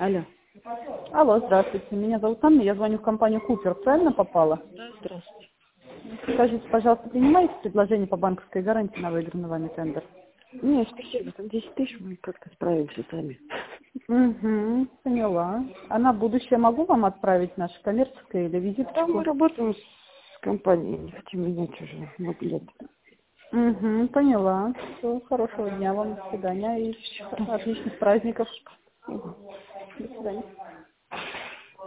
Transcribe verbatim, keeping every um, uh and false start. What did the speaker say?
Алло. Алло, здравствуйте. Меня зовут Анна, я звоню в компанию Купер. Правильно попала? Да, здравствуйте. Скажите, пожалуйста, принимаете предложение по банковской гарантии на выигранный вами тендер? Не, спасибо. Там десять тысяч мы как-то справимся сами. Угу, поняла. А на будущее могу вам отправить наше коммерческое или Да, мы визиточку? работаем с компанией, не хотим менять уже много лет. Угу, поняла. Все, хорошего дня вам, до свидания и отличных праздников. До свидания.